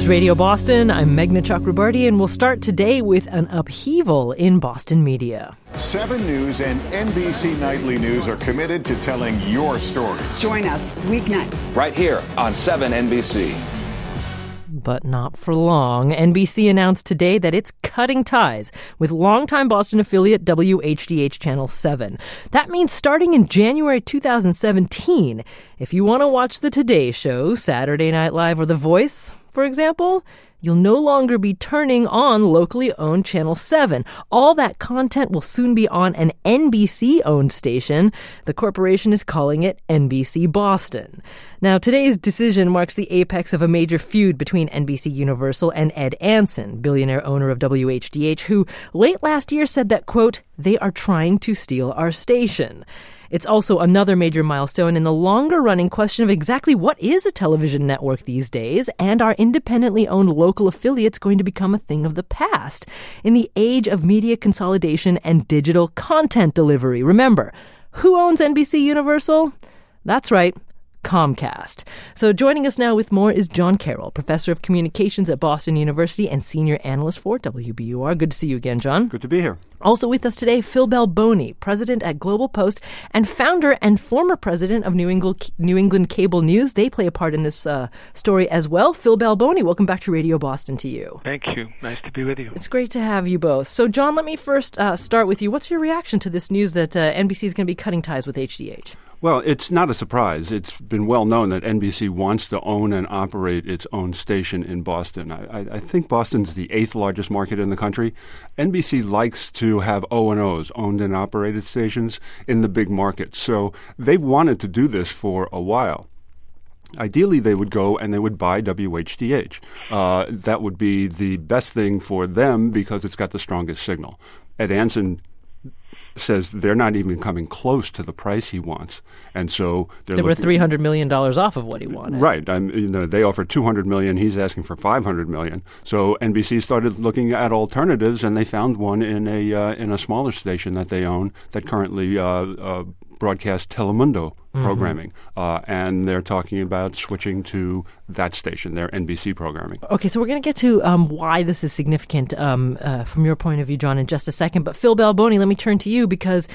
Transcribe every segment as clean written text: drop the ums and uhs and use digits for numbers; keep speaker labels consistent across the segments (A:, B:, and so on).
A: is Radio Boston. I'm Meghna Chakrabarty, and we'll start today with an upheaval in Boston media.
B: 7 News and NBC Nightly News are committed to telling your stories.
C: Join us weeknights
D: right here on 7 NBC.
A: But not for long. NBC announced today that it's cutting ties with longtime Boston affiliate WHDH Channel 7. That means starting in January 2017, if you want to watch The Today Show, Saturday Night Live, or The Voice, for example, you'll no longer be turning on locally owned Channel 7. All that content will soon be on an NBC-owned station. The corporation is calling it NBC Boston. Now, today's decision marks the apex of a major feud between NBC Universal and Ed Anson, billionaire owner of WHDH, who late last year said that, quote, they are trying to steal our station. It's also another major milestone in the longer-running question of exactly what is a television network these days, and are independently owned local affiliates going to become a thing of the past in the age of media consolidation and digital content delivery? Remember, who owns NBC Universal? That's right, Comcast. So joining us now with more is John Carroll, professor of communications at Boston University and senior analyst for WBUR. Good to see you again, John.
E: Good to be here.
A: Also with us today, Phil Balboni, president at Global Post and founder and former president of New England Cable News. They play a part in this story as well. Phil Balboni, welcome back to Radio Boston to you.
F: Thank you. Nice to be with you.
A: It's great to have you both. So, John, let me first start with you. What's your reaction to this news that NBC is going to be cutting ties with HDH?
E: Well, it's not a surprise. It's been well known that NBC wants to own and operate its own station in Boston. I think Boston's the 8th largest market in the country. NBC likes to have O&Os, owned and operated stations, in the big markets. So they've wanted to do this for a while. Ideally, they would go and they would buy WHDH. That would be the best thing for them because it's got the strongest signal. Ed Anson says they're not even coming close to the price he wants, and so
A: they were $300 million off of what he wanted.
E: Right, they offered $200 million. He's asking for $500 million. So NBC started looking at alternatives, and they found one in a smaller station that they own that currently broadcasts Telemundo programming, and they're talking about switching to that station, their NBC programming.
A: Okay, so we're going to get to why this is significant from your point of view, John, in just a second. But Phil Balboni, let me turn to you because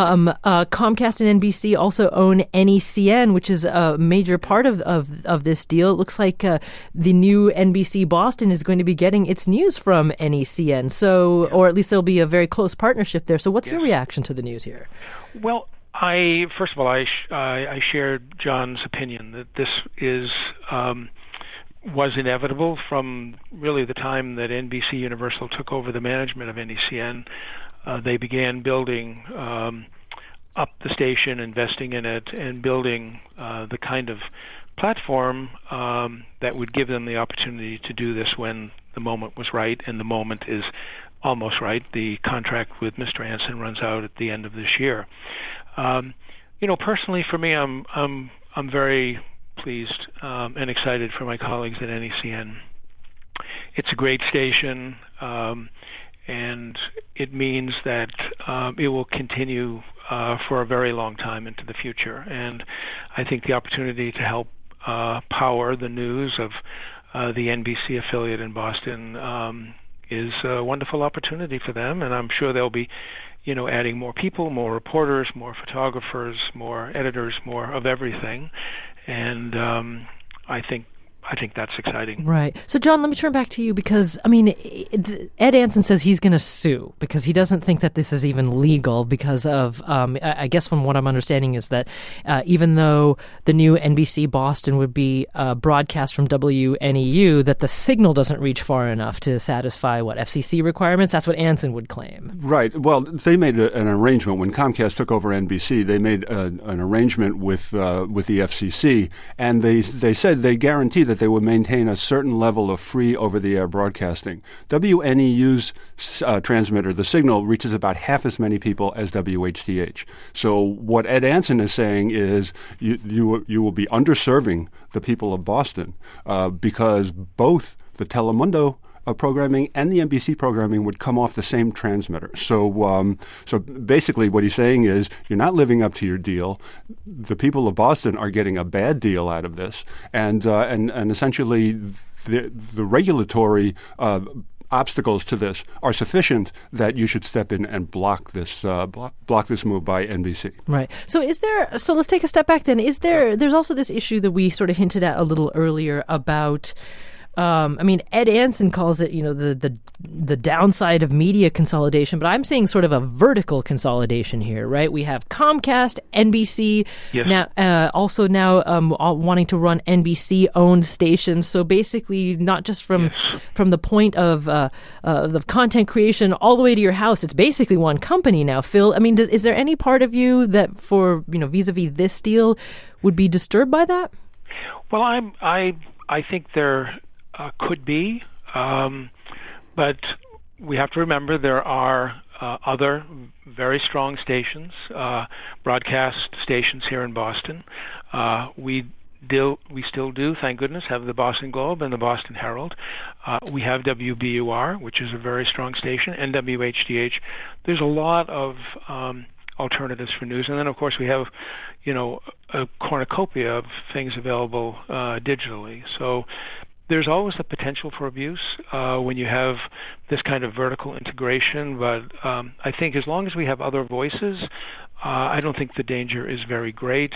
A: Comcast and NBC also own NECN, which is a major part of this deal. It looks like the new NBC Boston is going to be getting its news from NECN, or at least there'll be a very close partnership there. So what's your reaction to the news here?
F: Well, first of all, I shared John's opinion that this was inevitable from really the time that NBC Universal took over the management of NECN. They began building up the station, investing in it, and building the kind of platform that would give them the opportunity to do this when the moment was right, and the moment is almost right. The contract with Mr. Anson runs out at the end of this year. Personally, for me, I'm very pleased and excited for my colleagues at NECN. It's a great station, and it means that it will continue for a very long time into the future. And I think the opportunity to help power the news of the NBC affiliate in Boston is a wonderful opportunity for them, and I'm sure they'll be adding more people, more reporters, more photographers, more editors, more of everything. And I think that's exciting.
A: Right. So, John, let me turn back to you because, Ed Anson says he's going to sue because he doesn't think that this is even legal because of, I guess from what I'm understanding is that even though the new NBC Boston would be broadcast from WNEU, that the signal doesn't reach far enough to satisfy, FCC requirements? That's what Anson would claim.
E: Right. Well, they made an arrangement. When Comcast took over NBC, they made an arrangement with the FCC, and they said they guaranteed that they would maintain a certain level of free over-the-air broadcasting. WNEU's transmitter, the signal, reaches about half as many people as WHDH. So what Ed Anson is saying is you will be underserving the people of Boston because both the Telemundo programming and the NBC programming would come off the same transmitter. So basically what he's saying is you're not living up to your deal. The people of Boston are getting a bad deal out of this. And essentially the regulatory obstacles to this are sufficient that you should step in and block this move by NBC.
A: Right. So let's take a step back then. There's also this issue that we sort of hinted at a little earlier about Ed Anson calls it, the downside of media consolidation, but I'm seeing sort of a vertical consolidation here, right? We have Comcast, NBC,
F: yes.
A: now wanting to run NBC-owned stations. So basically, not just from the point of the content creation all the way to your house, it's basically one company now. Phil, is there any part of you that, for vis-a-vis this deal, would be disturbed by that?
F: Well, I think there could be, but we have to remember there are other very strong stations, broadcast stations here in Boston. We still do, thank goodness, have the Boston Globe and the Boston Herald. We have WBUR, which is a very strong station, and WHDH. There's a lot of alternatives for news, and then of course we have, a cornucopia of things available digitally. So there's always the potential for abuse when you have this kind of vertical integration, but I think as long as we have other voices, I don't think the danger is very great.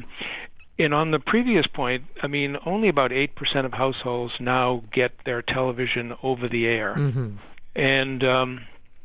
F: And on the previous point, only about 8% of households now get their television over the air. Mm-hmm. And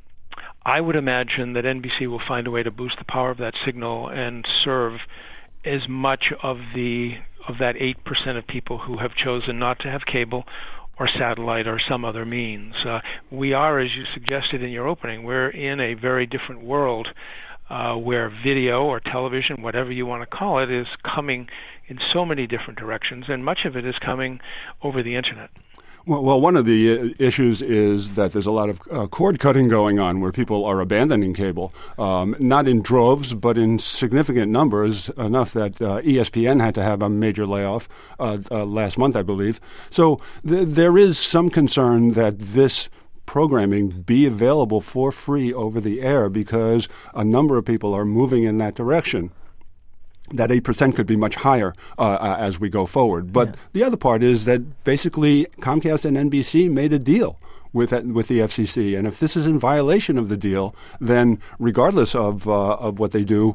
F: I would imagine that NBC will find a way to boost the power of that signal and serve as much of that 8% of people who have chosen not to have cable or satellite or some other means. We are, as you suggested in your opening, we're in a very different world where video or television, whatever you want to call it, is coming in so many different directions, and much of it is coming over the Internet.
E: Well, one of the issues is that there's a lot of cord cutting going on where people are abandoning cable, not in droves, but in significant numbers, enough that ESPN had to have a major layoff last month, I believe. So there is some concern that this programming be available for free over the air because a number of people are moving in that direction. That 8% could be much higher as we go forward. But the other part is that basically Comcast and NBC made a deal with the FCC. And if this is in violation of the deal, then regardless of what they do,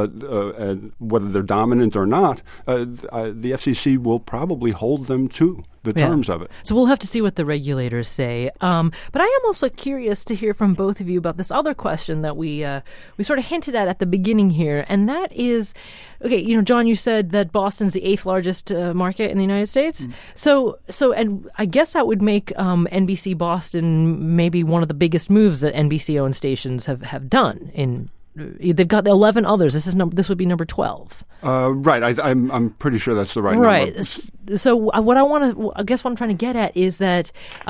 E: whether they're dominant or not, the FCC will probably hold them to the terms of it.
A: So we'll have to see what the regulators say. But I am also curious to hear from both of you about this other question that we sort of hinted at the beginning here, and that is, okay, John, you said that Boston's the 8th largest market in the United States. So, and I guess that would make NBC Boston maybe one of the biggest moves that NBC-owned stations have done. They've got 11 others. This would be number 12.
E: Right. I'm pretty sure that's the right number.
A: Right. So what I'm trying to get at is that,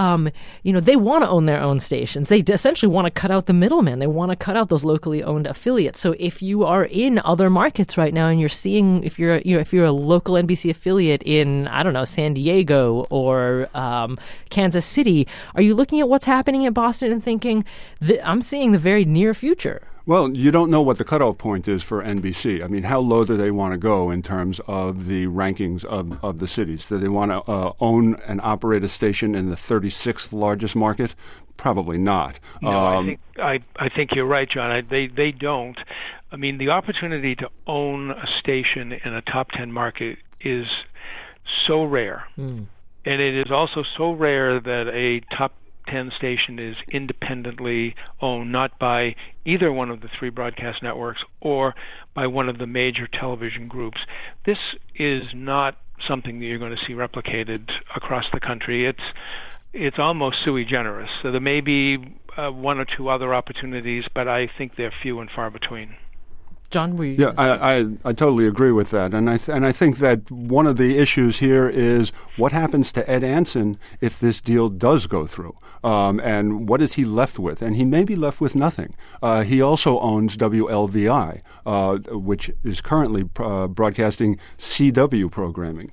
A: they want to own their own stations. They essentially want to cut out the middleman. They want to cut out those locally owned affiliates. So if you are in other markets right now and you're seeing, if you're a local NBC affiliate in, I don't know, San Diego or Kansas City, are you looking at what's happening in Boston and thinking, I'm seeing the very near future?
E: Well, you don't know what the cutoff point is for NBC. How low do they want to go in terms of the rankings of the cities? Do they want to own and operate a station in the 36th largest market? Probably not.
F: No, I think you're right, John. They don't. The opportunity to own a station in a top 10 market is so rare. And it is also so rare that a top 10 station is independently owned, not by either one of the 3 broadcast networks or by one of the major television groups. This is not something that you're going to see replicated across the country. It's almost sui generis. So there may be 1 or 2 other opportunities, but I think they're few and far between.
A: John,
E: I totally agree with that, and I think that one of the issues here is what happens to Ed Anson if this deal does go through, and what is he left with? And he may be left with nothing. He also owns WLVI, which is currently broadcasting CW programming.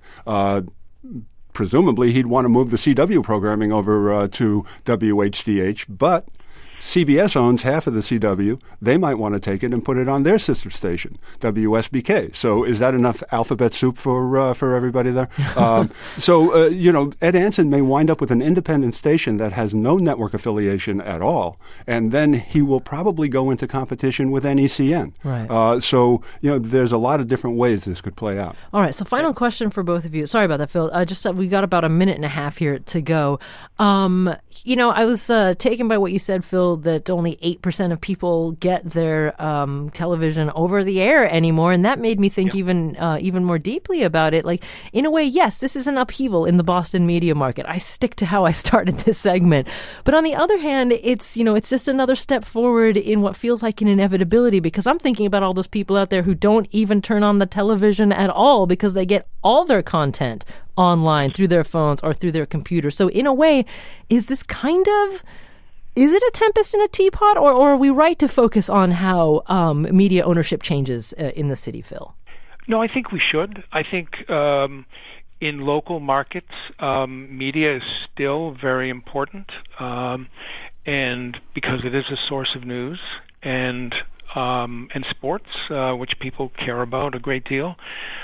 E: Presumably, he'd want to move the CW programming over to WHDH, but CBS owns half of the CW. They might want to take it and put it on their sister station, WSBK. So is that enough alphabet soup for everybody there? Ed Anson may wind up with an independent station that has no network affiliation at all, and then he will probably go into competition with NECN.
A: Right.
E: There's a lot of different ways this could play out.
A: All right, so final question for both of you. Sorry about that, Phil. We got about a minute and a half here to go. I was taken by what you said, Phil, that only 8% of people get their television over the air anymore, and that made me think even more deeply about it. Like, in a way, yes, this is an upheaval in the Boston media market. I stick to how I started this segment. But on the other hand, it's just another step forward in what feels like an inevitability, because I'm thinking about all those people out there who don't even turn on the television at all because they get all their content online through their phones or through their computers. So in a way, is it a tempest in a teapot, or are we right to focus on how media ownership changes in the city, Phil?
F: No, I think we should. I think in local markets, media is still very important, and because it is a source of news and sports, which people care about a great deal.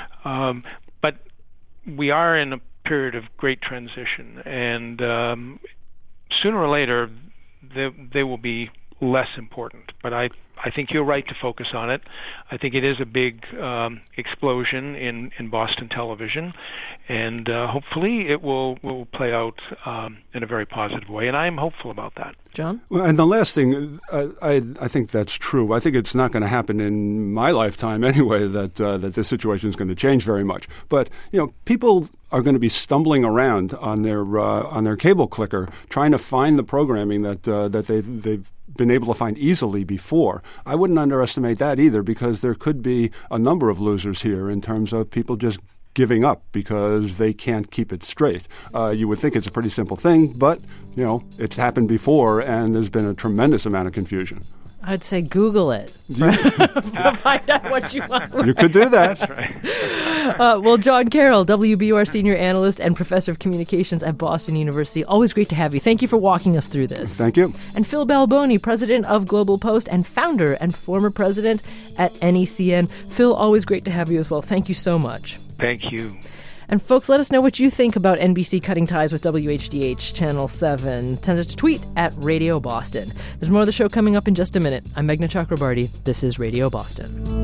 F: But we are in a period of great transition, and sooner or later, they will be less important. But I think you're right to focus on it. I think it is a big explosion in Boston television, and hopefully it will play out in a very positive way, and I'm hopeful about that.
A: John?
E: Well, and the last thing, I think that's true. I think it's not going to happen in my lifetime anyway that this situation is going to change very much. But people are going to be stumbling around on their cable clicker trying to find the programming that they've been able to find easily before. I wouldn't underestimate that either, because there could be a number of losers here in terms of people just giving up because they can't keep it straight. You would think it's a pretty simple thing, but it's happened before, and there's been a tremendous amount of confusion.
A: I'd say Google it to find out what you want.
E: You could do that.
A: Well, John Carroll, WBUR senior analyst and professor of communications at Boston University. Always great to have you. Thank you for walking us through this.
E: Thank you.
A: And Phil Balboni, president of Global Post and founder and former president at NECN. Phil, always great to have you as well. Thank you so much.
F: Thank you.
A: And folks, let us know what you think about NBC cutting ties with WHDH Channel 7. Send us a tweet at Radio Boston. There's more of the show coming up in just a minute. I'm Meghna Chakrabarty. This is Radio Boston.